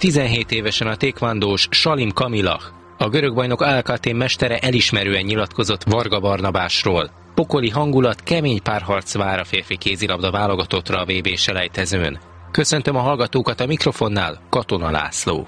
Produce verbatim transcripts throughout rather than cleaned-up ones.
tizenhét évesen a tékvandós Salim Kamilah. A görög bajnok á ká té mestere elismerően nyilatkozott Varga Barnabásról. Pokoli hangulat, kemény párharc vár a férfi kézilabda válogatottra a vé bé-selejtezőn. Köszöntöm a hallgatókat, a mikrofonnál Katona László.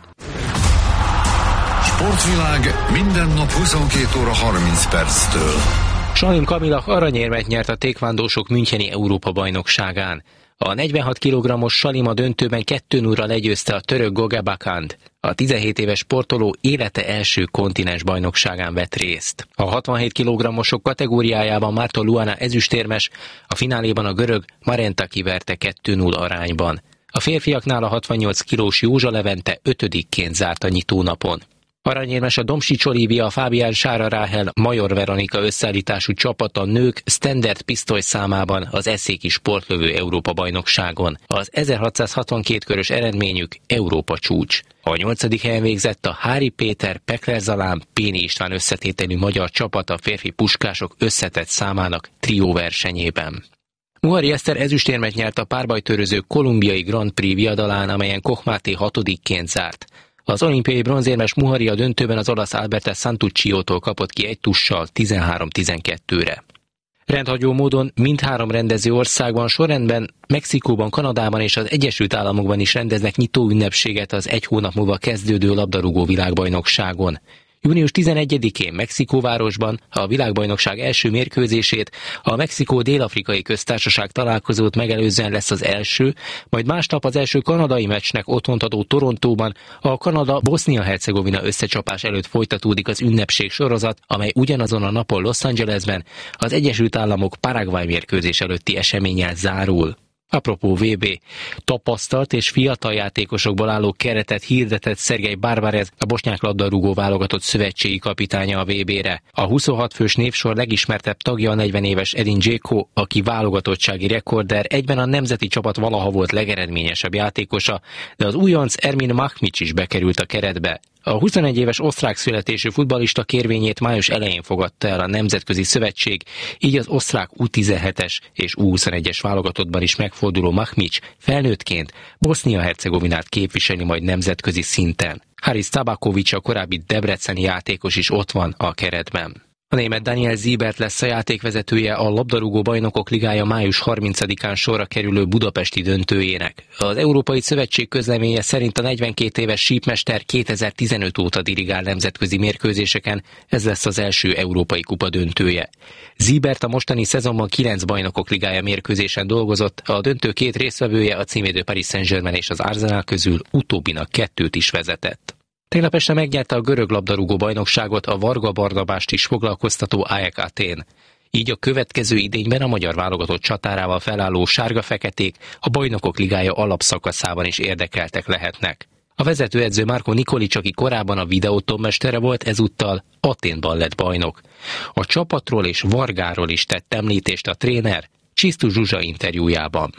Sportvilág minden nap huszonkét óra harminc perctől. Salim Kamilah aranyérmet nyert a tékvándósok müncheni Európa-bajnokságán. A negyvenhat kilogrammos Salim a döntőben kettő nullra legyőzte a török Goga Bakand. A tizenhét éves sportoló élete első kontinens bajnokságán vett részt. A hatvanhét kilogrammosok kategóriájában Márton Luana ezüstérmes, a fináléban a görög Marenta kiverte kettő null arányban. A férfiaknál a hatvannyolc kilós Józsa Levente ötödikként zárt a nyitónapon. Aranyérmes a Domsics Olivia, a Fábián Sára Ráhel, Major Veronika összeállítású csapat a nők standard pisztoly számában az eszéki sportlövő Európa-bajnokságon. Az ezerhatszázhatvankét körös eredményük Európa csúcs. A nyolcadik helyen végzett a Hári Péter, Pekler Zalán, Péni István összetételű magyar csapat a férfi puskások összetett számának trió versenyében. Muhari Eszter ezüstérmet nyert a párbajtőröző kolumbiai Grand Prix viadalán, amelyen Koch Máté hatodikként zárt. Az olimpiai bronzérmes Muhari a döntőben az olasz Alberto Santucciótól kapott ki egy tussal tizenhárom tizenkettőre. Rendhagyó módon mindhárom rendező országban sorrendben, Mexikóban, Kanadában és az Egyesült Államokban is rendeznek nyitó ünnepséget az egy hónap múlva kezdődő labdarúgó világbajnokságon. június tizenegyedikén Mexikóvárosban a világbajnokság első mérkőzését, a Mexikó Dél-Afrikai Köztársaság találkozót megelőzően lesz az első, majd másnap az első kanadai meccsnek otthont adó Torontóban a Kanada-Bosznia-Hercegovina összecsapás előtt folytatódik az ünnepség sorozat, amely ugyanazon a napon Los Angelesben az Egyesült Államok Paraguay mérkőzés előtti eseménnyel zárul. Apropó vé bé, tapasztalt és fiatal játékosokból álló keretet hirdetett Szergej Barbarez, a bosnyák labdarúgó válogatott szövetségi kapitánya a vé bére. A huszonhat fős névsor legismertebb tagja a negyven éves Edin Dzeko, aki válogatottsági rekorder, egyben a nemzeti csapat valaha volt legeredményesebb játékosa, de az újonc Ermin Mahmics is bekerült a keretbe. A huszonegy éves osztrák születésű futballista kérvényét május elején fogadta el a Nemzetközi Szövetség, így az osztrák U tizenhetes és U huszonegyes válogatottban is megforduló Mahmics felnőttként Bosznia-Hercegovinát képviseli majd nemzetközi szinten. Haris Tabakovics, a korábbi debreceni játékos is ott van a keretben. A német Daniel Siebert lesz a játékvezetője a labdarúgó bajnokok ligája május harmincadikán sorra kerülő budapesti döntőjének. Az Európai Szövetség közleménye szerint a negyvenkét éves sípmester kétezer-tizenöt óta dirigál nemzetközi mérkőzéseken, ez lesz az első Európai Kupa döntője. Siebert a mostani szezonban kilenc bajnokok ligája mérkőzésen dolgozott, a döntő két résztvevője, a címvédő Paris Saint-Germain és az Arsenal közül utóbbinak kettőt is vezetett. Tegnap este megnyerte a görög labdarúgó bajnokságot a Varga Barnabást is foglalkoztató á e ká Athén. Így a következő idényben a magyar válogatott csatárával felálló sárga-feketék a bajnokok ligája alapszakaszában is érdekeltek lehetnek. A vezetőedző Marko Nikolic, aki korábban a Videoton mestere volt, ezúttal Athénban lett bajnok. A csapatról és Vargáról is tett említést a tréner Csisztu Zsuzsa interjújában.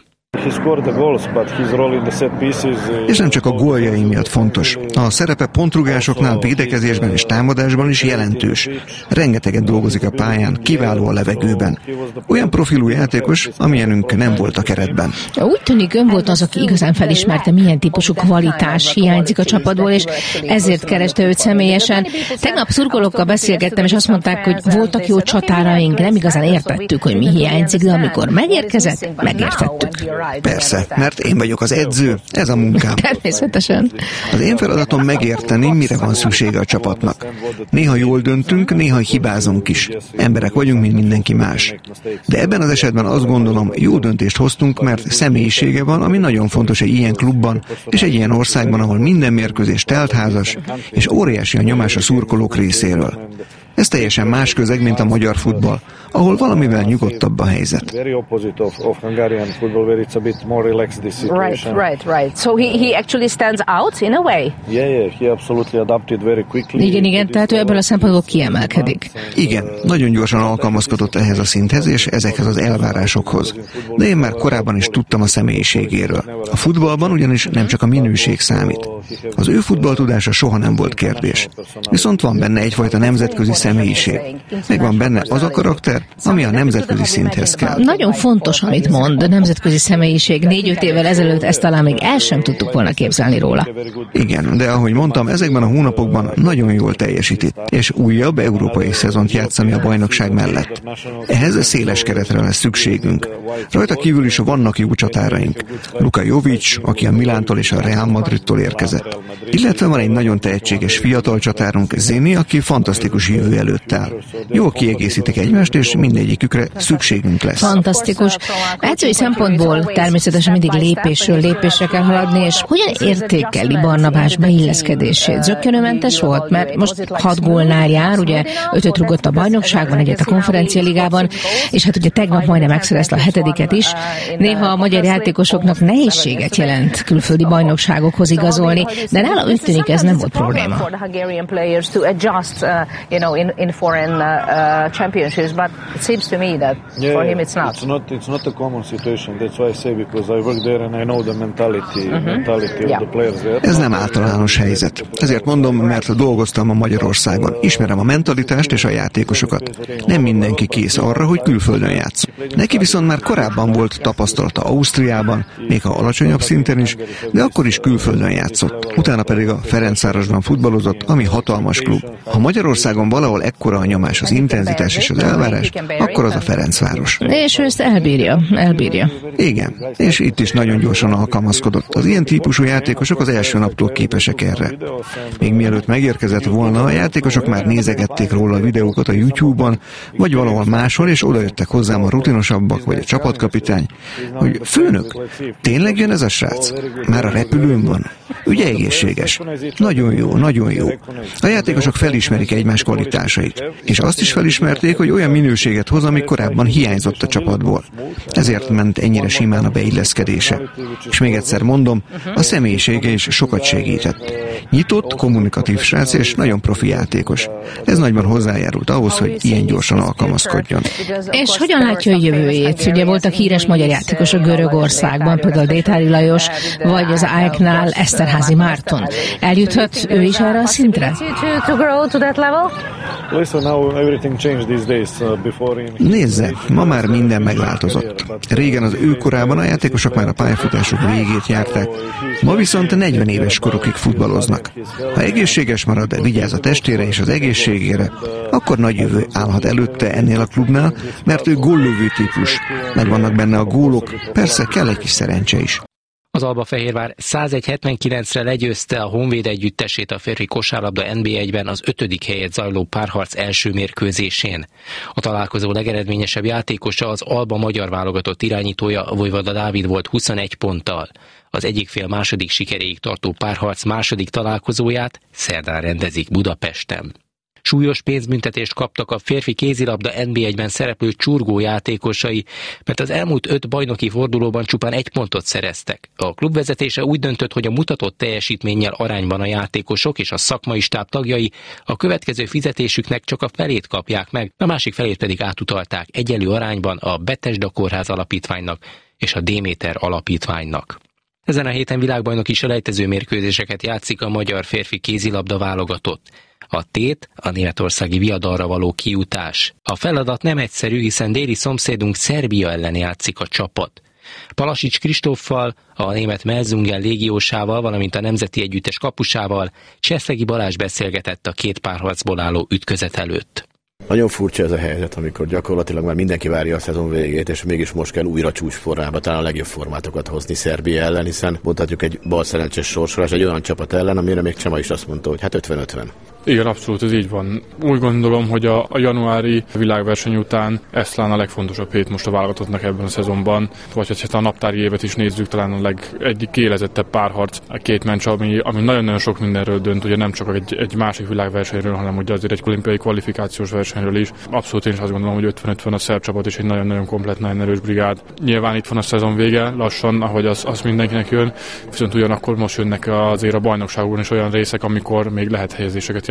És nem csak a góljai miatt fontos. A szerepe pontrugásoknál, védekezésben és támadásban is jelentős. Rengeteget dolgozik a pályán, kiváló a levegőben. Olyan profilú játékos, amilyenünk nem volt a keretben. Úgy tűnik, ön volt az, aki igazán felismerte, milyen típusú kvalitás hiányzik a csapatból, és ezért kereste őt személyesen. Tegnap szurkolókkal beszélgettem, és azt mondták, hogy voltak jó csatáraink, nem igazán értettük, hogy mi hiányzik, de amikor megérkezett, megértettük. Persze, mert én vagyok az edző, ez a munkám. Természetesen. Az én feladatom megérteni, mire van szüksége a csapatnak. Néha jól döntünk, néha hibázunk is. Emberek vagyunk, mint mindenki más. De ebben az esetben azt gondolom, jó döntést hoztunk, mert személyisége van, ami nagyon fontos egy ilyen klubban, és egy ilyen országban, ahol minden mérkőzés teltházas, és óriási a nyomás a szurkolók részéről. Ez teljesen más közeg, mint a magyar futball, ahol valamivel nyugodtabb a helyzet. Right, right, right. So he, he actually stands out in a way. Igen, igen, tehát ő ebből a szempontból kiemelkedik. Igen, nagyon gyorsan alkalmazkodott ehhez a szinthez és ezekhez az elvárásokhoz. De én már korábban is tudtam a személyiségéről. A futballban ugyanis nem csak a minőség számít. Az ő futballtudása soha nem volt kérdés. Viszont van benne egyfajta nemzetközi személyiség. Megvan benne az a karakter, ami a nemzetközi szinthez kell. Nagyon fontos, amit mond, a nemzetközi személyiség. Négy-öt évvel ezelőtt ezt talán még el sem tudtuk volna képzelni róla. Igen, de ahogy mondtam, ezekben a hónapokban nagyon jól teljesít, és újabb európai szezont játszani a bajnokság mellett. Ehhez széles keretre lesz szükségünk. Rajta kívül is vannak jó csatáraink. Luka Jovic, aki a Milántól és a Real Madridtól érkezett. Illetve van egy nagyon tehetséges fiatal csatárunk, Zini, aki fantasztikus jövő előtt áll. Jól kiegészítik egymást, és mindegyikükre szükségünk lesz. Fantasztikus. Edzői szempontból természetesen mindig lépésről lépésre kell haladni, és hogyan értékeli Barnabás beilleszkedését? Zökkenőmentes volt, mert most hat gólnál jár, ugye ötöt rugott a bajnokságban, egyet a konferencialigában, és hát ugye tegnap majdnem megszerezte a hetediket is. Néha a magyar játékosoknak nehézséget jelent külföldi bajnokságokhoz igazolni, de nála úgy tűnik, ez nem volt probléma. Ez nem általános helyzet. Ezért mondom, mert dolgoztam a Magyarországon. Ismerem a mentalitást és a játékosokat. Nem mindenki kész arra, hogy külföldön játsz. Neki viszont már korábban volt tapasztalata Ausztriában, még ha alacsonyabb szinten is, de akkor is külföldön játszott. Utána pedig a Ferencvárosban futballozott, ami hatalmas klub. Ha Magyarországon valahol ekkora a nyomás, az intenzitás és az elvárás, akkor az a Ferencváros. És ő ezt elbírja, elbírja. Igen, és itt is nagyon gyorsan alkalmazkodott. Az ilyen típusú játékosok az első naptól képesek erre. Még mielőtt megérkezett volna, a játékosok már nézegették róla a videókat a YouTube-on, vagy valahol máshol, és odajöttek hozzám a rutinosabbak, vagy a csapatkapitány, hogy főnök, tényleg jön ez a srác? Már a repülőn van? Ugye egészséges? Nagyon jó, nagyon jó. A játékosok felismerik egymás kvalitásait, és azt is felismerték, hogy olyan minőséget hoz, ami korábban hiányzott a csapatból. Ezért ment ennyire simán a beilleszkedése. És még egyszer mondom, a személyisége is sokat segített. Nyitott, kommunikatív srác és nagyon profi játékos. Ez nagyban hozzájárult ahhoz, hogy ilyen gyorsan alkalmazkodjon. És hogyan látja a jövőjét? Ugye voltak híres magyar játékosok Görögországban, például Détári Lajos, vagy az á e ká-nál Eszterházy Márton. Eljuthat ő is erre a szintre? Nézze, ma már minden megváltozott. Régen az ő korában a játékosok már a pályafutások végét járták, ma viszont negyven éves korokig futballoznak. Ha egészséges marad, vigyáz a testére és az egészségére, akkor nagy jövő állhat előtte ennél a klubnál, mert ő góllövő típus. Megvannak benne a gólok, persze kell egy kis szerencse is. Az Albafehérvár százegy hetvenkilencre legyőzte a Honvéd együttesét a férfi kosárlabda en bé egyben az ötödik helyet zajló párharc első mérkőzésén. A találkozó legeredményesebb játékosa az Alba magyar válogatott irányítója, Vojvoda Dávid volt huszonegy ponttal. Az egyik fél második sikeréig tartó párharc második találkozóját szerdán rendezik Budapesten. Súlyos pénzbüntetést kaptak a férfi kézilabda en bé egyben szereplő Csurgó játékosai, mert az elmúlt öt bajnoki fordulóban csupán egy pontot szereztek. A klubvezetése úgy döntött, hogy a mutatott teljesítménnyel arányban a játékosok és a szakmai stáb tagjai a következő fizetésüknek csak a felét kapják meg, a másik felét pedig átutalták egyenlő arányban a Bethesda Kórház Alapítványnak és a Déméter Alapítványnak. Ezen a héten világbajnoki selejtező mérkőzéseket játszik a magyar férfi kézilabda válogatott. A tét a németországi viadalra való kijutás. A feladat nem egyszerű, hiszen déli szomszédunk Szerbia ellen játszik a csapat. Palasics Kristóffal, a német Melzungen légiósával, valamint a nemzeti együttes kapusával Cseszegi Balázs beszélgetett a két párharcból álló ütközet előtt. Nagyon furcsa ez a helyzet, amikor gyakorlatilag már mindenki várja a szezon végét, és mégis most kell újra csúcsformába talán a legjobb formátokat hozni Szerbia ellen, hiszen mondhatjuk egy balszerencsés sorsolás egy olyan csapat ellen, amire még Csema is azt mondta, hogy hát ötven-ötven. Igen, abszolút, ez így van. Úgy gondolom, hogy a, a januári világverseny után ez talán a legfontosabb hét most a válogatottnak ebben a szezonban. Vagy ha a naptári évet is nézzük, talán a leg, egyik kiélezettebb párharc, a két meccs, ami, ami nagyon-nagyon sok mindenről dönt, ugye nem csak egy, egy másik világversenyről, hanem ugye azért egy olimpiai kvalifikációs versenyről is. Abszolút én is azt gondolom, hogy ötven-ötven a szerb csapat és egy nagyon-nagyon komplett, nagyon erős brigád. Nyilván itt van a szezon vége, lassan, ahogy az, az mindenkinek jön, viszont ugyanakkor most jönnek azért a bajnokságban is olyan részek, amikor még lehet helyezéseket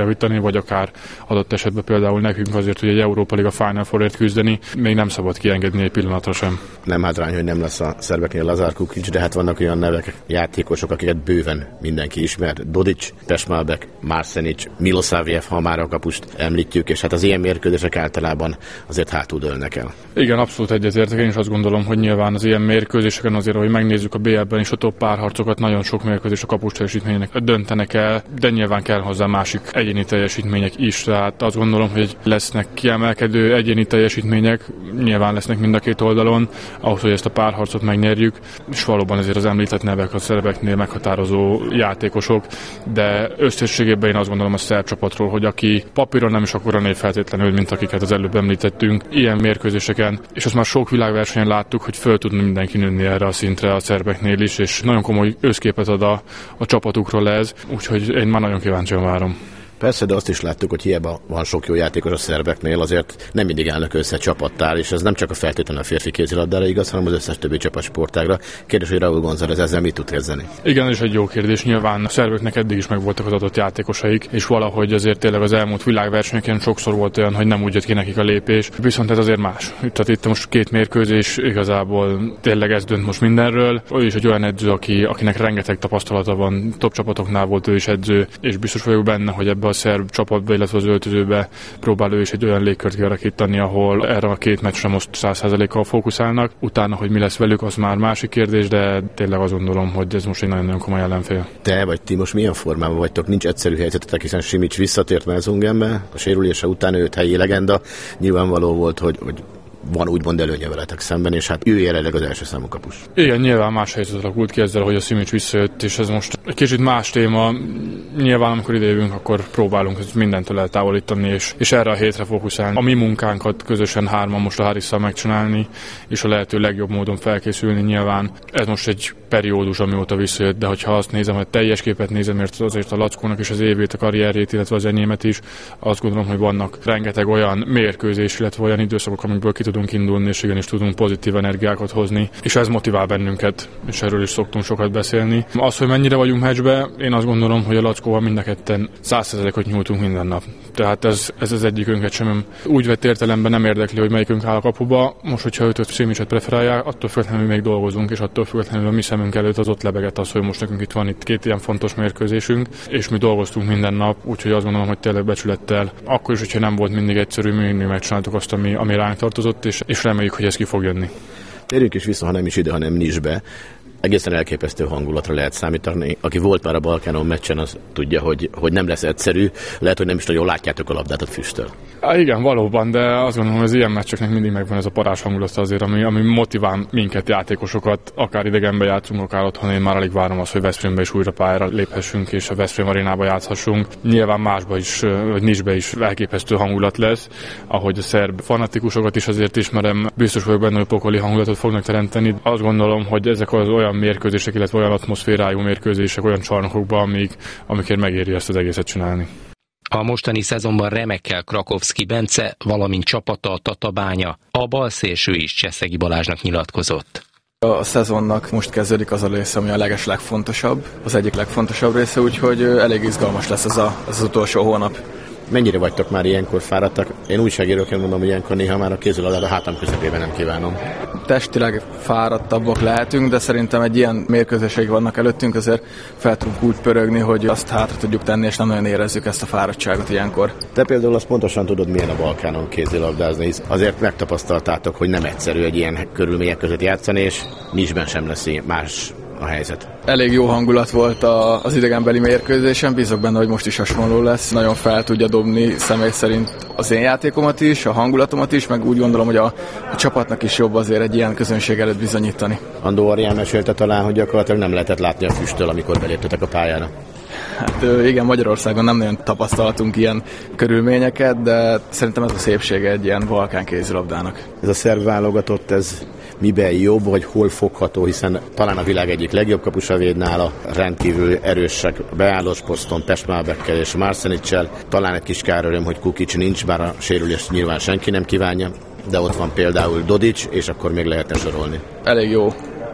javítani, vagy akár adott esetben például nekünk azért, hogy egy Európa Liga Final Fourért küzdeni, még nem szabad kiengedni egy pillanatra sem. Nem hátrány, hogy nem lesz a szerbeknél Lazar Kukic, de hát vannak olyan nevek, játékosok, akiket bőven mindenki ismer. Dodic, Tesmalbek, Marsenic, Milosavljev, ha már a kapust említjük, és hát az ilyen mérkőzések általában azért hátul dőlnek el. Igen, abszolút egyetértek. Én is azt gondolom, hogy nyilván az ilyen mérkőzéseken azért, hogy megnézzük a bé el-ben is a top párharcokat, nagyon sok mérkőzés a kapus teljesítménynek döntenek el, de nyilván kell hozzá másik egyéni teljesítmények is. Tehát azt gondolom, hogy lesznek kiemelkedő egyéni teljesítmények, nyilván lesznek mind a két oldalon, ahhoz, hogy ezt a párharcot megnyerjük, és valóban ezért az említett nevek a szerbeknél meghatározó játékosok, de összességében én azt gondolom a szerb csapatról, hogy aki papíron nem is akkora név feltétlenül, mint akiket az előbb említettünk, ilyen mérkőzéseken, és azt már sok világversenyen láttuk, hogy föl tud mindenki nőni erre a szintre a szerbeknél is, és nagyon komoly összképet ad a, a csapatukról ez, úgyhogy én már nagyon kíváncsian várom. Persze, de azt is láttuk, hogy hiába van sok jó játékos a szerbeknél, azért nem mindig állnak össze csapattár, és ez nem csak a feltétlenül a férfi kézilabdára igaz, hanem az összes többi csapatsportágra. Kérdés, hogy Raúl González ezzel mit tud kezdeni? Igen, és egy jó kérdés. Nyilván a szerbeknek eddig is megvoltak az adott játékosaik, és valahogy azért tényleg az elmúlt világversenyeken sokszor volt olyan, hogy nem úgy jött ki nekik a lépés, viszont ez azért más. Tehát itt most két mérkőzés, igazából tényleg ez dönt most mindenről. Ő is egy olyan edző, aki, akinek rengeteg tapasztalata van, top csapatoknál volt ő is edző, és biztos vagyok benne, hogy ebbe a szerb csapatba, illetve az öltözőbe próbál ő is egy olyan légkört kialakítani, ahol erre a két meccsre most száz százalékkal fókuszálnak. Utána, hogy mi lesz velük, az már másik kérdés, de tényleg azt gondolom, hogy ez most egy nagyon-nagyon komoly ellenfél. Te vagy ti most milyen formában vagytok? Nincs egyszerű helyzetetek, hiszen Simic visszatért Melzungenbe, a sérülése után őt helyi legenda. Nyilvánvaló volt, hogy, hogy van úgymond előnye veletek szemben, és hát ő jelenleg az első számú kapus. Igen, nyilván más helyzet alakult ki ezzel, hogy a Simic visszajött, és ez most egy kicsit más téma. Nyilván, amikor idejövünk, akkor próbálunk mindentől eltávolítani, és, és erre a hétre fókuszálni. A mi munkánkat közösen hárman most a Harrisszal megcsinálni, és a lehető legjobb módon felkészülni. Nyilván ez most egy periódus, amióta visszajött, de hogyha azt nézem, hogy teljes képet nézem, mert azért a Lackónak is az évét, a karrierjét, illetve az enyémet is, azt gondolom, hogy vannak rengeteg olyan mérkőzés, illetve olyan időszakok, amikből ki tudunk indulni, és igenis tudunk pozitív energiákat hozni, és ez motivál bennünket, és erről is szoktunk sokat beszélni. Az, hogy mennyire vagyunk meccsbe, én azt gondolom, hogy a Lackóval mind a ketten száz százalékot nyújtunk minden nap. Tehát ez, ez az egyikünket sem úgy vett értelemben nem érdekli, hogy melyikünk áll a kapuba. Most, hogyha ötöt Simicet preferálják, attól függetlenül még dolgozunk, és attól függetlenül a mi szemünk előtt az ott lebegett az, hogy most nekünk itt van itt két ilyen fontos mérkőzésünk, és mi dolgoztunk minden nap, úgyhogy azt gondolom, hogy tényleg becsülettel, akkor is, hogyha nem volt mindig egyszerű, mi mindig megcsináltuk azt, ami, ami ránk tartozott, és, és reméljük, hogy ez ki fog jönni. Térjünk is vissza, ha nem is ide, hanem Nice-be. Egészen elképesztő hangulatra lehet számítani. Aki volt már a Balkánon meccsen, az tudja, hogy, hogy nem lesz egyszerű. Lehet, hogy nem is nagyon látjátok a labdát a füsttől. Há, igen, valóban, de azt gondolom, hogy az ilyen meccseknek mindig megvan ez a parázs hangulata azért, ami, ami motivál minket, játékosokat, akár idegenbe játszunk, akár otthon. Én már alig várom azt, hogy Veszprémbe is újra pályára léphessünk, és a Veszprém arénába játszhassunk. Nyilván másba is, vagy Nice-be is elképesztő hangulat lesz, ahogy a szerb fanatikusokat is azért ismerem. Biztos vagyok benne, hogy pokoli hangulatot fognak teremteni. Azt gondolom, hogy ezek az olyan mérkőzések, illetve olyan atmoszférájú mérkőzések olyan csarnokokban, amik, amikért megéri ezt az egészet csinálni. A mostani szezonban remekkel Krakowski Bence, valamint csapata a Tatabánya, a balszélső is Cseszegi Balázsnak nyilatkozott. A szezonnak most kezdődik az a része, ami a leges legfontosabb, az egyik legfontosabb része, úgyhogy elég izgalmas lesz ez, a, ez az utolsó hónap. Mennyire vagytok már ilyenkor fáradtak? Én újságíróként mondom, hogy ilyenkor néha már a kézilabdát a hátam közepében nem kívánom. Testileg fáradtabbak lehetünk, de szerintem egy ilyen mérkőzéseik vannak előttünk, azért fel tudunk úgy pörögni, hogy azt hátra tudjuk tenni, és nem nagyon érezzük ezt a fáradtságot ilyenkor. Te például azt pontosan tudod, milyen a Balkánon kézilabdázni, hisz azért megtapasztaltátok, hogy nem egyszerű egy ilyen körülmények között játszani, és Nice-ben sem lesz más a helyzet. Elég jó hangulat volt a, az idegenbeli mérkőzésen, bízok benne, hogy most is hasonló lesz. Nagyon fel tudja dobni személy szerint az én játékomat is, a hangulatomat is, meg úgy gondolom, hogy a, a csapatnak is jobb azért egy ilyen közönség előtt bizonyítani. Andó Arián mesélte talán, hogy gyakorlatilag nem lehetett látni a füsttől, amikor beléptetek a pályára. Hát igen, Magyarországon nem nagyon tapasztalatunk ilyen körülményeket, de szerintem ez a szépsége egy ilyen balkán kézilabdának. Ez a szerb válogatott, ez miben jobb, vagy hol fogható, hiszen talán a világ egyik legjobb kapusa véd nála, rendkívül erősek beállós poszton, Tesmalbekkel és Marseniccel. Talán egy kis kár öröm, hogy Kukic nincs, bár a sérülést nyilván senki nem kívánja, de ott van például Dodic, és akkor még lehetne sorolni. Elég jó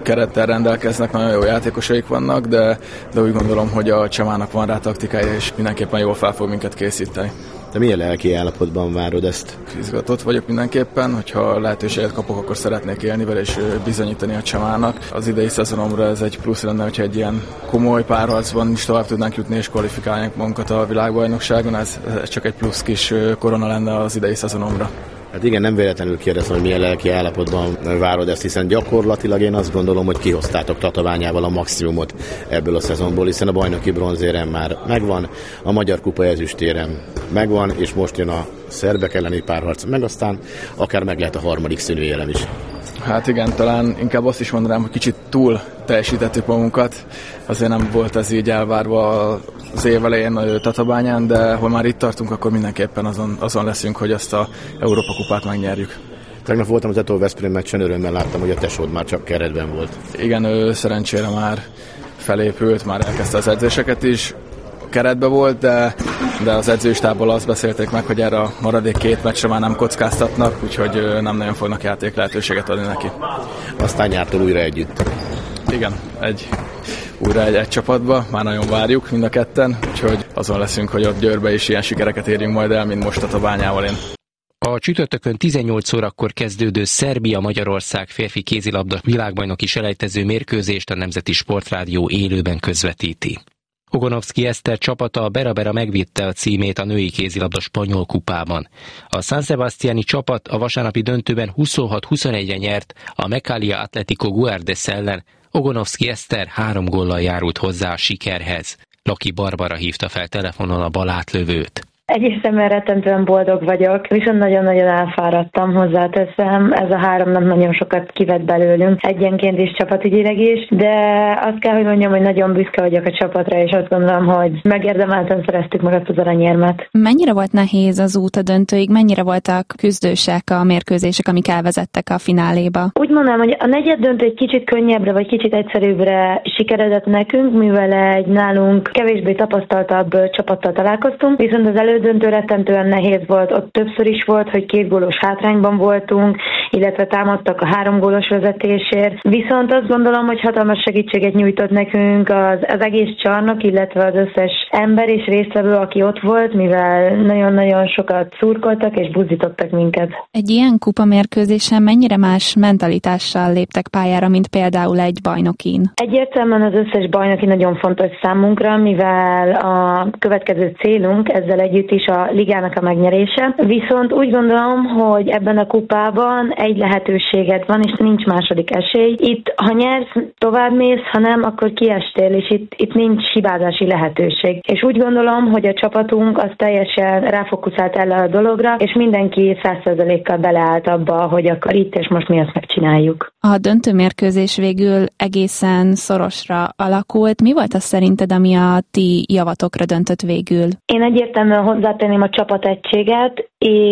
kerettel rendelkeznek, nagyon jó játékosaik vannak, de, de úgy gondolom, hogy a Csemának van rá taktikája, és mindenképpen jól fel fog minket készíteni. De milyen lelki állapotban várod ezt? Izgatott vagyok mindenképpen, hogyha lehetőséget kapok, akkor szeretnék élni vele és bizonyítani a Csemának. Az idei szezonomra ez egy plusz lenne, hogyha egy ilyen komoly párharcban is tovább tudnánk jutni és kvalifikálnánk magunkat a világbajnokságon, ez, ez csak egy plusz kis korona lenne az idei szezonomra. Hát igen, nem véletlenül kérdezem, hogy milyen lelki állapotban várod ezt, hiszen gyakorlatilag én azt gondolom, hogy kihoztátok Tatabányával a maximumot ebből a szezonból, hiszen a bajnoki bronzérem már megvan, a Magyar Kupa ezüstérem megvan, és most jön a szerbek elleni párharc, meg aztán akár meg lehet a harmadik színőjelem is. Hát igen, talán inkább azt is mondanám, hogy kicsit túl teljesítettük magunkat. Azért nem volt ez így elvárva az év elején a Tatabányán, de ha már itt tartunk, akkor mindenképpen azon, azon leszünk, hogy ezt a Európa kupát megnyerjük. Tegnap voltam az Etó Veszprém meccsen, örömmel láttam, hogy a tesód már csak keretben volt. Igen, ő szerencsére már felépült, már elkezdte az edzéseket is. Keretbe volt, de, de az edzőstából azt beszélték meg, hogy erre a maradék két meccsre már nem kockáztatnak, úgyhogy nem nagyon fognak játék lehetőséget adni neki. Aztán nyártól újra együtt. Igen, egy, újra egy, egy csapatba, már nagyon várjuk mind a ketten, úgyhogy azon leszünk, hogy ott Győrbe is ilyen sikereket érjünk majd el, mint most a Tatabányával én. A csütörtökön tizennyolc órakor kezdődő Szerbia-Magyarország férfi kézilabda világbajnoki selejtező mérkőzést a Nemzeti Sportrádió élőben közvetíti. Ogonovszki Eszter csapata a Bera-Bera megvitte a címét a női kézilabda spanyol kupában. A San Sebastiani csapat a vasárnapi döntőben huszonhat huszonegyre nyert a Mecalia Atletico Guardes ellen, Ogonovszki Eszter három góllal járult hozzá a sikerhez. Laki Barbara hívta fel telefonon a bal átlövőt. Egészen rettentően boldog vagyok, viszont nagyon-nagyon elfáradtam, hozzáteszem. Ez a három nap nagyon sokat kivett belőlünk, egyenként is, csapatügyileg is, de azt kell, hogy mondjam, hogy nagyon büszke vagyok a csapatra, és azt gondolom, hogy megérdemelten szereztük meg azt az aranyérmet. Mennyire volt nehéz az út a döntőig, mennyire voltak küzdősek a mérkőzések, amik elvezettek a fináléba? Úgy mondanám, hogy a negyed döntő egy kicsit könnyebbre, vagy kicsit egyszerűbbre sikeredett nekünk, mivel egy nálunk kevésbé tapasztaltabb csapattal találkoztunk, viszont az elődöntő rettentően nehéz volt, ott többször is volt, hogy két gólos hátrányban voltunk, illetve támadtak a három gólos vezetésért. Viszont azt gondolom, hogy hatalmas segítséget nyújtott nekünk az, az egész csarnok, illetve az összes ember és résztvevő, aki ott volt, mivel nagyon-nagyon sokat szurkoltak és buzdítottak minket. Egy ilyen kupamérkőzésen mennyire más mentalitással léptek pályára, mint például egy bajnokin? Egyértelműen az összes bajnoki nagyon fontos számunkra, mivel a következő célunk ezzel együtt is a ligának a megnyerése. Viszont úgy gondolom, hogy ebben a kupában egy lehetőséged van, és nincs második esély. Itt, ha nyersz, tovább mész, ha nem, akkor kiestél, és itt, itt nincs hibázási lehetőség. És úgy gondolom, hogy a csapatunk az teljesen ráfokuszált erre a dologra, és mindenki száz százalékkal beleállt abba, hogy akkor itt és most mi azt megcsináljuk. A döntőmérkőzés végül egészen szorosra alakult. Mi volt az szerinted, ami a ti javatokra döntött végül? Én egyértelműen hozzátenném a csapategységet,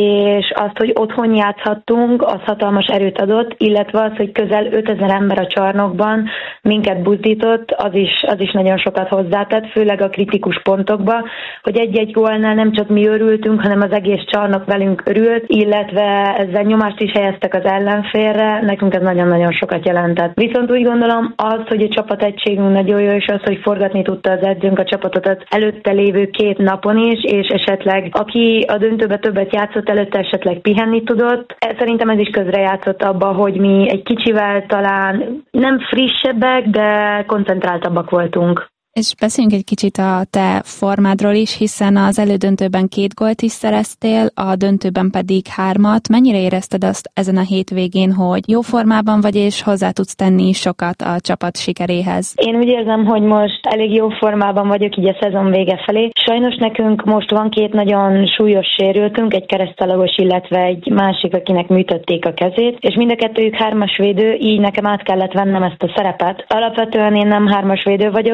és azt, hogy otthon játszhattunk, az hatalmas erőt adott, illetve az, hogy közel ötezer ember a csarnokban minket buzdított, az is, az is nagyon sokat hozzátett, főleg a kritikus pontokba, hogy egy-egy gólnál nem csak mi örültünk, hanem az egész csarnok velünk örült, illetve ezzel nyomást is helyeztek az ellenfélre, nekünk ez nagyon-nagyon sokat jelentett. Viszont úgy gondolom az, hogy a csapategységünk nagyon jó, és az, hogy forgatni tudta az edzőnk a csapatot az előtte lévő két napon is, és esetleg aki a döntőbe többet játszott, előtte esetleg pihenni tudott. Szerintem ez is közrejátszott abba, hogy mi egy kicsivel talán nem frissebbek, de koncentráltabbak voltunk. És beszéljünk egy kicsit a te formádról is, hiszen az elődöntőben két gólt is szereztél, a döntőben pedig hármat. Mennyire érezted azt ezen a hétvégén, hogy jó formában vagy, és hozzá tudsz tenni sokat a csapat sikeréhez? Én úgy érzem, hogy most elég jó formában vagyok így a szezon vége felé. Sajnos nekünk most van két nagyon súlyos sérültünk, egy keresztalagos, illetve egy másik, akinek műtötték a kezét, és mind a kettőjük hármas védő, így nekem át kellett vennem ezt a szerepet. Alapvetően én nem hármas védő vagyok, viszont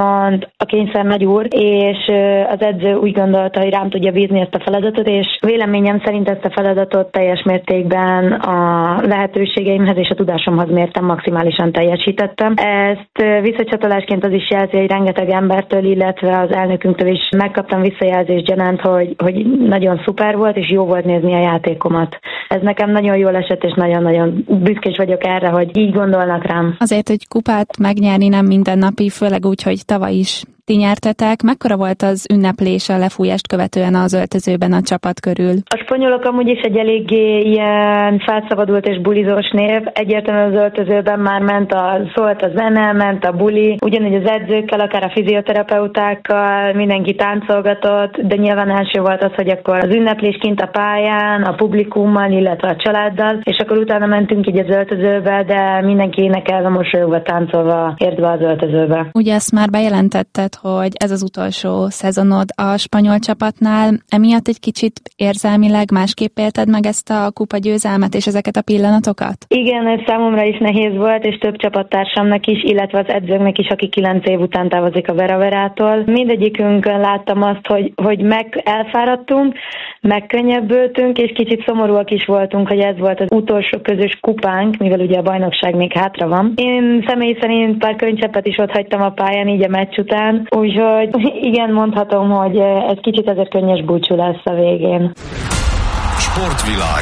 viszont a kényszer nagy úr, és az edző úgy gondolta, hogy rám tudja bízni ezt a feladatot, és véleményem szerint ezt a feladatot teljes mértékben a lehetőségeimhez és a tudásomhoz mértem, maximálisan teljesítettem. Ezt visszacsatolásként az is jelzi, hogy rengeteg embertől, illetve az elnökünktől is megkaptam visszajelzést gyanánt, hogy, hogy nagyon szuper volt, és jó volt nézni a játékomat. Ez nekem nagyon jól esett, és nagyon-nagyon büszkés vagyok erre, hogy így gondolnak rám. Azért, hogy kupát megnyerni nem mindennapi, főleg úgy, hogy tavaly is ti nyertetek. Mekkora volt az ünneplés a lefújást követően az öltözőben a csapat körül? A spanyolok amúgy is egy eléggé ilyen felszabadult és bulizós név. Egyértelműen az öltözőben már ment a, szólt a zene, ment a buli, ugyanúgy az edzőkkel, akár a fizioterapeutákkal, mindenki táncolgatott, de nyilván első volt az, hogy akkor az ünneplés kint a pályán, a publikummal, illetve a családdal, és akkor utána mentünk így az öltözőbe, de mindenki énekelve, mosolyogva, táncolva ért be az öltözőbe. Ugye ezt már bejelentetted, hogy ez az utolsó szezonod a spanyol csapatnál. Emiatt egy kicsit érzelmileg másképp élted meg ezt a kupa győzelmet és ezeket a pillanatokat? Igen, ez számomra is nehéz volt, és több csapattársamnak is, illetve az edzőknek is, aki kilenc év után távozik a Beraverától. Mindegyikünkön láttam azt, hogy, hogy meg elfáradtunk, megkönnyebbültünk, és kicsit szomorúak is voltunk, hogy ez volt az utolsó közös kupánk, mivel ugye a bajnokság még hátra van. Én személy szerint pár könycseppet is ott hagytam a pályán így a meccs után, úgyhogy igen, mondhatom, hogy ez kicsit azért könnyes búcsú lesz a végén. Sportvilág.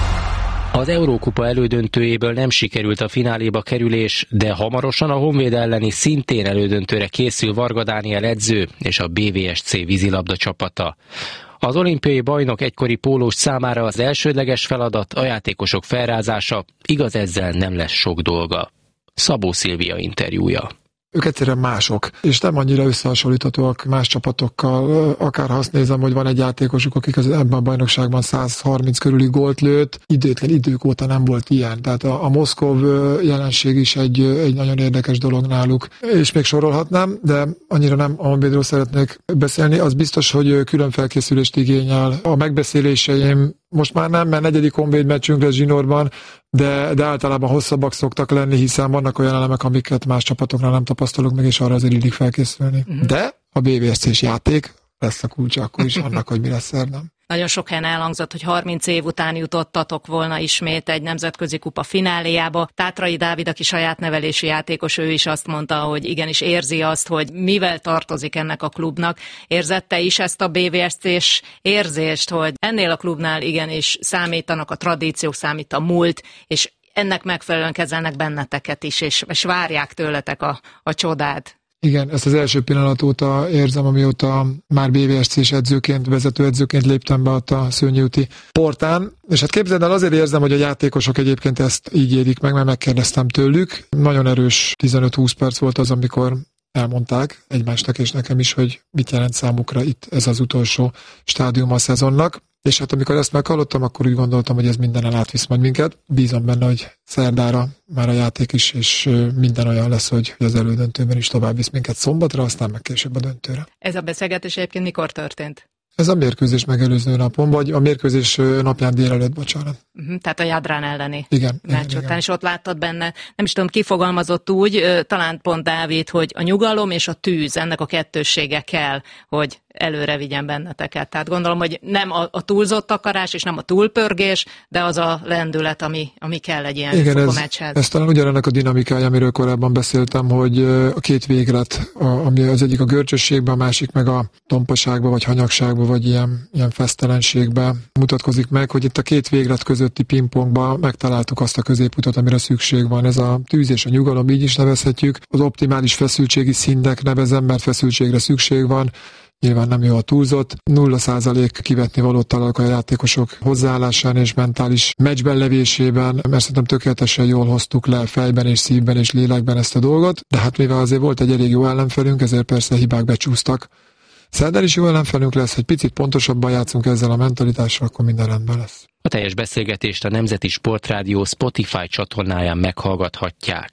Az Eurókupa elődöntőjéből nem sikerült a fináléba kerülés, de hamarosan a Honvéd elleni szintén elődöntőre készül Varga Dániel edző és a bé vé es cé vízilabda csapata. Az olimpiai bajnok egykori pólós számára az elsődleges feladat a játékosok felrázása, igaz, ezzel nem lesz sok dolga. Szabó Szilvia interjúja. Ők egyszerűen mások, és nem annyira összehasonlíthatóak más csapatokkal. Akár ha azt nézem, hogy van egy játékosuk, akik az ebben a bajnokságban száz harminc körüli gólt lőtt, időtlen idők óta nem volt ilyen. Tehát a, a Moszkov jelenség is egy, egy nagyon érdekes dolog náluk. És még sorolhatnám, de annyira nem a Honvédról szeretnék beszélni. Az biztos, hogy külön felkészülést igényel. A megbeszéléseim most már nem, mert negyedik Honvéd meccsünk lesz zsinórban, de, de általában hosszabbak szoktak lenni, hiszen vannak olyan elemek, amiket más csapatoknál nem tapasztalunk meg, és arra azért illik felkészülni. Uh-huh. De a bé vé es cés játék lesz a kulcsa akkor is annak, hogy mi lesz szerdán. Nagyon sok helyen elhangzott, hogy harminc év után jutottatok volna ismét egy nemzetközi kupa fináléjába. Tátrai Dávid, aki saját nevelésű játékos, ő is azt mondta, hogy igenis érzi azt, hogy mivel tartozik ennek a klubnak. Érzette is ezt a bé vé es cés érzést, hogy ennél a klubnál igenis számítanak a tradíciók, számít a múlt, és ennek megfelelően kezelnek benneteket is, és, és várják tőletek a, a csodát. Igen, ezt az első pillanat óta érzem, amióta már bé vé es cés edzőként, vezetőedzőként léptem be ott a Szőnyi úti portán, és hát képzeld el, azért érzem, hogy a játékosok egyébként ezt így érik meg, mert megkérdeztem tőlük. Nagyon erős tizenöt-húsz perc volt az, amikor elmondták egymásnak és nekem is, hogy mit jelent számukra itt ez az utolsó stádium a szezonnak. És hát amikor ezt meghallottam, akkor úgy gondoltam, hogy ez mindenen átvisz majd minket. Bízom benne, hogy szerdára már a játék is, és minden olyan lesz, hogy az elődöntőben is tovább visz minket szombatra, aztán meg később a döntőre. Ez a beszélgetés egyébként mikor történt? Ez a mérkőzés megelőző napon, vagy a mérkőzés napján délelőtt, bocsánat. Uh-huh, tehát a Jadrán elleni igen, meccs igen, után, igen. És ott láttad benne, nem is tudom, kifogalmazott úgy, talán pont Dávid, hogy a nyugalom és a tűz, ennek a kettőssége kell, hogy előre vigyen benneteket. Tehát gondolom, hogy nem a, a túlzott akarás és nem a túlpörgés, de az a lendület, ami, ami kell egy ilyen igen, ez, meccshez. ez talán ugyanennek a dinamikája, amiről korábban beszéltem, hogy a két véglet, a, ami az egyik a görcsösségben, a másik meg a tompaságban, vagy hanyagságban, vagy ilyen, ilyen fesztelenségben mutatkozik meg, hogy itt a két véglet közötti pingpongban megtaláltuk azt a középutat, amire szükség van. Ez a tűz és a nyugalom, így is nevezhetjük. Az optimális feszültségi szintnek nevezem, mert feszültségre szükség van. Nyilván nem jó a túlzott. Nulla százalék kivetni valót találok a játékosok hozzáállásán és mentális meccsben levésében, mert szerintem tökéletesen jól hoztuk le fejben és szívben és lélekben ezt a dolgot, de hát mivel azért volt egy elég jó ellenfelünk, ezért persze hibák becsúsztak. Szerdán is jó ellenfelünk lesz, egy picit pontosabban játszunk ezzel a mentalitással, akkor minden rendben lesz. A teljes beszélgetést a Nemzeti Sportrádió Spotify csatornáján meghallgathatják.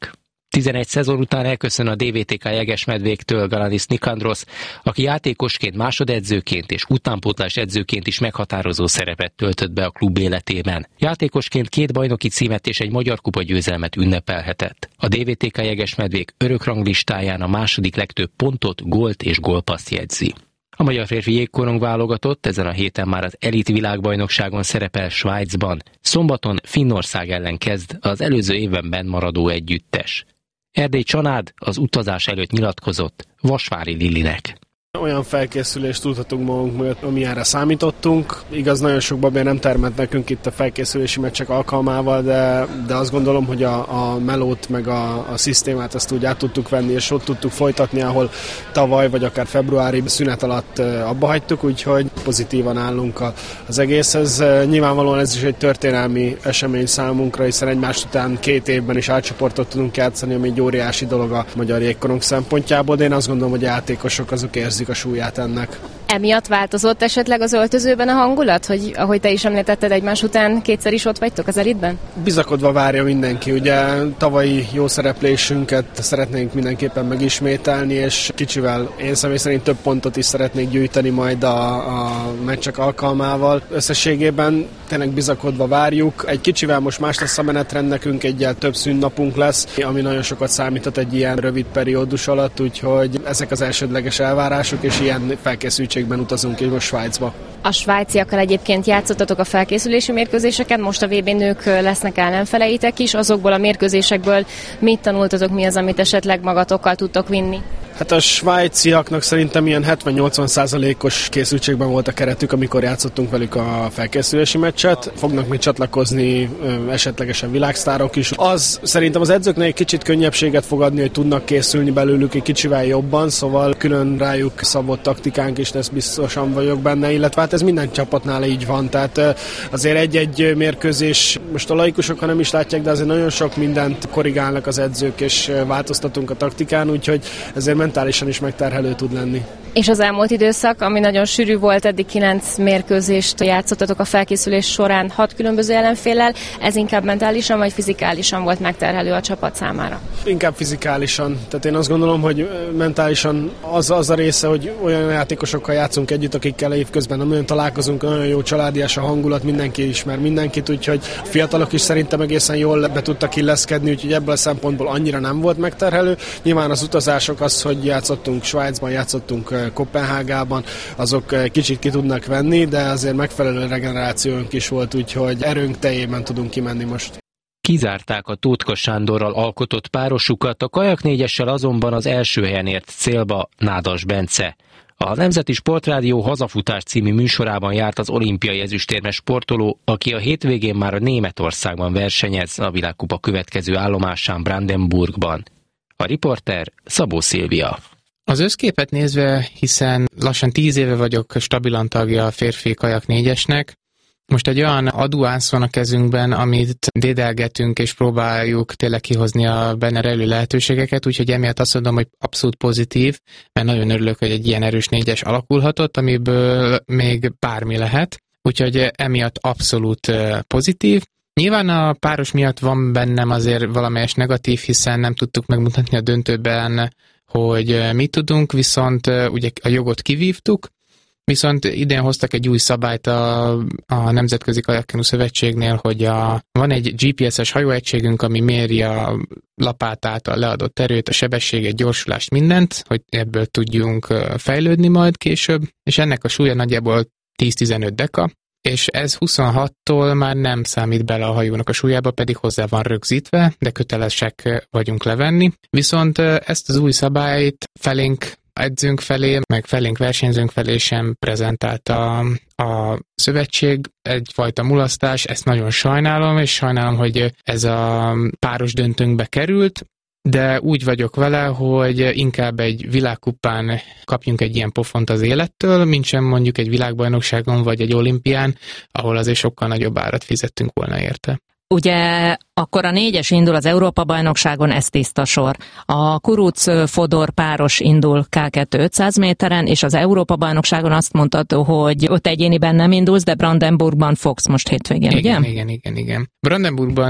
tizenegy szezon után elköszön a dé vé té ká jegesmedvéktől Galanis Nikandros, aki játékosként, másodedzőként és utánpótlás edzőként is meghatározó szerepet töltött be a klub életében. Játékosként két bajnoki címet és egy magyar kupa győzelmet ünnepelhetett. A dé vé té ká jegesmedvék örökranglistáján a második legtöbb pontot, gólt és gólpasszt jegyzi. A magyar férfi jégkorong válogatott ezen a héten már az elit világbajnokságon szerepel Svájcban. Szombaton Finnország ellen kezd az előző évben benn maradó együttes. Erdély Csanád az utazás előtt nyilatkozott Vasvári Lilinek. Olyan felkészülést tudhatunk magunk mögött, amilyenre számítottunk. Igaz, nagyon sok babér nem termett nekünk itt a felkészülési meccsek alkalmával, de, de azt gondolom, hogy a, a melót meg a, a szisztémát azt úgy át tudtuk venni, és ott tudtuk folytatni, ahol tavaly vagy akár februári szünet alatt abba hagytuk, úgyhogy pozitívan állunk az egészhez. Nyilvánvalóan ez is egy történelmi esemény számunkra, hiszen egymás után két évben is átcsoportot tudunk játszani, ami egy óriási dolog a magyar jégkorong szempontjából, de én azt gondolom, hogy a játékosok azok érzik a súlyát ennek. Emiatt változott esetleg az öltözőben a hangulat, hogy ahogy te is említetted, egymás után kétszer is ott vagytok az elitben? Bizakodva várja mindenki. Ugye tavalyi jó szereplésünket szeretnénk mindenképpen megismételni, és kicsivel én személy szerint több pontot is szeretnék gyűjteni majd a, a meccsek alkalmával. Összességében tényleg bizakodva várjuk. Egy kicsivel most más lesz a menetrend, nekünk egyel több szünnapunk lesz, ami nagyon sokat számíthat egy ilyen rövid periódus alatt, úgyhogy ezek az elsődleges elvárások, és ilyen felkészültségben utazunk és most Svájcba. A svájciakkal egyébként játszottatok a felkészülési mérkőzéseken, most a vé bén nők lesznek ellenfeleitek is, azokból a mérkőzésekből mit tanultatok, mi az, amit esetleg magatokkal tudtok vinni? Hát a svájciaknak szerintem ilyen hetven-nyolcvan százalékos készültségben volt a keretük, amikor játszottunk velük a felkészülési meccset. Fognak még csatlakozni esetlegesen világsztárok is. Az szerintem az edzőknek egy kicsit könnyebbséget fog adni, hogy tudnak készülni belőlük egy kicsivel jobban, szóval külön rájuk szabott taktikánk is, ezt biztosan vagyok benne, illetve hát ez minden csapatnál így van, tehát azért egy-egy mérkőzés, most a laikusok, ha nem is látják, de azért nagyon sok mindent korrigálnak az edzők, és változtatunk a taktikán, úgyhogy ezért mentálisan is megterhelő tud lenni. És az elmúlt időszak, ami nagyon sűrű volt, eddig kilenc mérkőzést játszottatok a felkészülés során hat különböző ellenféllel, ez inkább mentálisan vagy fizikálisan volt megterhelő a csapat számára? Inkább fizikálisan. Tehát én azt gondolom, hogy mentálisan az, az a része, hogy olyan játékosokkal játszunk együtt, akikkel évközben nem olyan találkozunk, nagyon jó családias a hangulat, mindenki ismer mindenkit, úgyhogy a fiatalok is szerintem egészen jól be tudtak illeszkedni, úgyhogy ebből a szempontból annyira nem volt megterhelő. Nyilván az utazások az, hogy játszottunk Svájcban, játszottunk Koppenhágában, azok kicsit ki tudnak venni, de azért megfelelő regenerációnk is volt, úgyhogy erőnk teljében tudunk kimenni most. Kizárták a Tótka Sándorral alkotott párosukat, a Kajak négyessel azonban az első helyen ért célba Nádas Bence. A Nemzeti Sportrádió Hazafutás című műsorában járt az olimpiai ezüstérmes sportoló, aki a hétvégén már a Németországban versenyez, a világkupa következő állomásán Brandenburgban. A riporter Szabó Szilvia. Az összképet nézve, hiszen lassan tíz éve vagyok stabilan tagja a férfi kajak négyesnek, most egy olyan aduánsz van a kezünkben, amit dédelgetünk és próbáljuk tényleg kihozni a benne rejlő lehetőségeket, úgyhogy emiatt azt mondom, hogy abszolút pozitív, mert nagyon örülök, hogy egy ilyen erős négyes alakulhatott, amiből még bármi lehet, úgyhogy emiatt abszolút pozitív. Nyilván a páros miatt van bennem azért valamelyes negatív, hiszen nem tudtuk megmutatni a döntőben, hogy mit tudunk, viszont ugye a jogot kivívtuk, viszont idén hoztak egy új szabályt a, a Nemzetközi Kajakkenu Szövetségnél, hogy a, van egy gé pé es-es hajóegységünk, ami méri a lapátát, a leadott erőt, a sebességet, gyorsulást, mindent, hogy ebből tudjunk fejlődni majd később, és ennek a súlya nagyjából tíz-tizenöt deka, és ez huszonhattól már nem számít bele a hajónak a súlyába, pedig hozzá van rögzítve, de kötelesek vagyunk levenni. Viszont ezt az új szabályt felénk edzőnk felé, meg felénk versenyzőnk felé sem prezentálta a szövetség, egyfajta mulasztás, ezt nagyon sajnálom, és sajnálom, hogy ez a páros döntőnkbe került, de úgy vagyok vele, hogy inkább egy világkupán kapjunk egy ilyen pofont az élettől, mint sem mondjuk egy világbajnokságon vagy egy olimpián, ahol azért sokkal nagyobb árat fizettünk volna érte. Ugye akkor a négyes indul az Európa-bajnokságon, ez tiszta sor. A Kuruc-Fodor páros indul ká kettő ötszáz méteren, és az Európa-bajnokságon azt mondtad, hogy ott egyéniben nem indulsz, de Brandenburgban fogsz most hétvégén, igen, ugye? Igen, igen, igen. Brandenburgban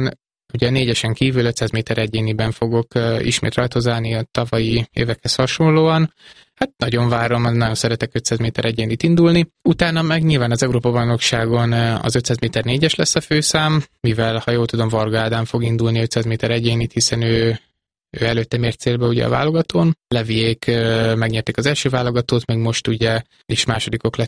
Ugye a négyesen kívül ötszáz méter egyéniben fogok ismét rajtozálni a tavalyi évekhez hasonlóan. Hát nagyon várom, nagyon szeretek ötszáz méter egyénit indulni. Utána meg nyilván az Európa-bajnokságon az ötszáz méter négyes lesz a főszám, mivel, ha jól tudom, Varga Ádám fog indulni ötszáz méter egyénit, hiszen ő, ő előtte mért célba ugye a válogatón. Leviék megnyerték az első válogatót, meg most ugye is másodikok lettek